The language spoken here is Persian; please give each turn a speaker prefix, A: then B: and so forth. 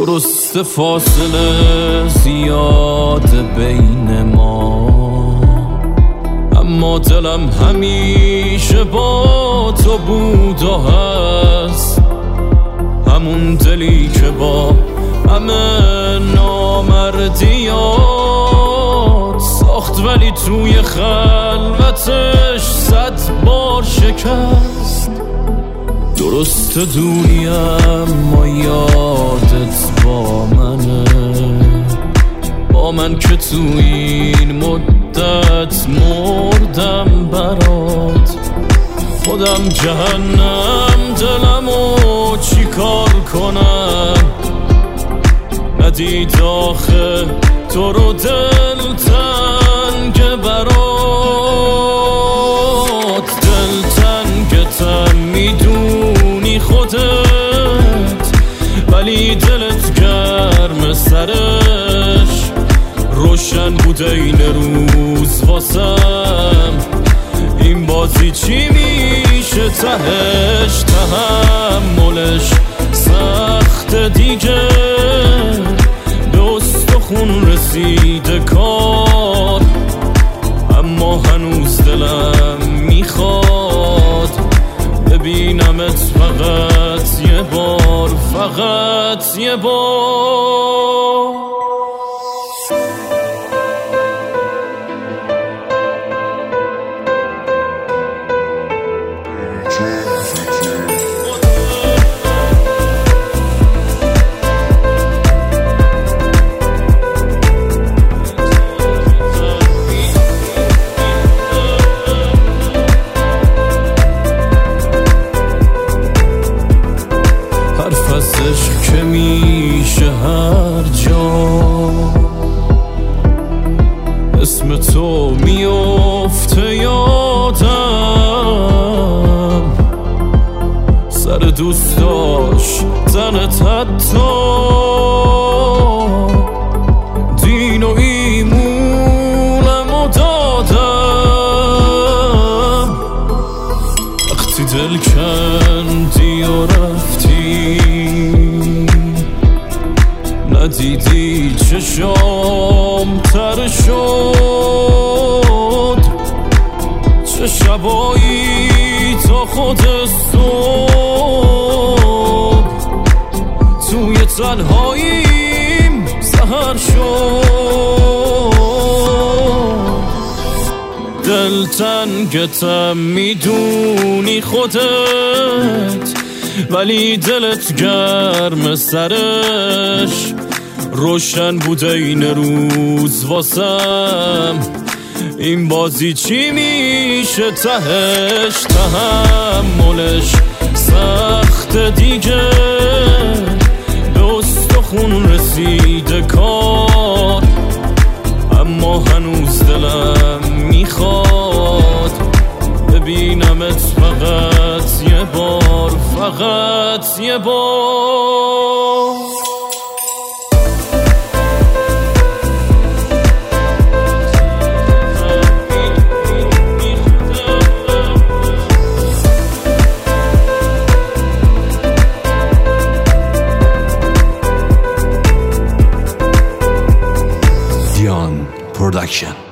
A: درست فاصله زیاد بین ما، اما دلم همیشه با تو بود و هست. همون دلی که با همه نامردیات ساخت، ولی توی خلوتش 100 بار شکست. درست دوریم ما یادت با منه، با من که تو این مدت مردم برات. خودم جهنم دلمو چی کار کنم، ندید آخه تو رو دلتنگ برات. دلتنگتم میدونی خودت، ولی دلت گرم سرش روشن بود این روز واسم. این بازی چی میشه تهش، تحملش سخت دیگه، به استخون رسیده کار. اما هنوز دلم میخواد ببینمت فقط یه بار، فقط یه بار. عشق که میشه هر جا، اسم تو میفته یادم. سر دوست داشت زنت حتی دین و ایمونم و دادم. وقتی دل کندی و رفتی، ندیدی چشام تر شد. چه شبایی تا خود صبح توی تنهاییم سحر شد. دلتنگتم میدونی خودت، ولی دلت گرم سرش روشن بوده این روز واسم. این بازی چی میشه تهش، تحملش سخت دیگه، به استخون رسیده کار. اما هنوز دلم میخواد ببینمت فقط یه بار، فقط یه بار.
B: Dion Production.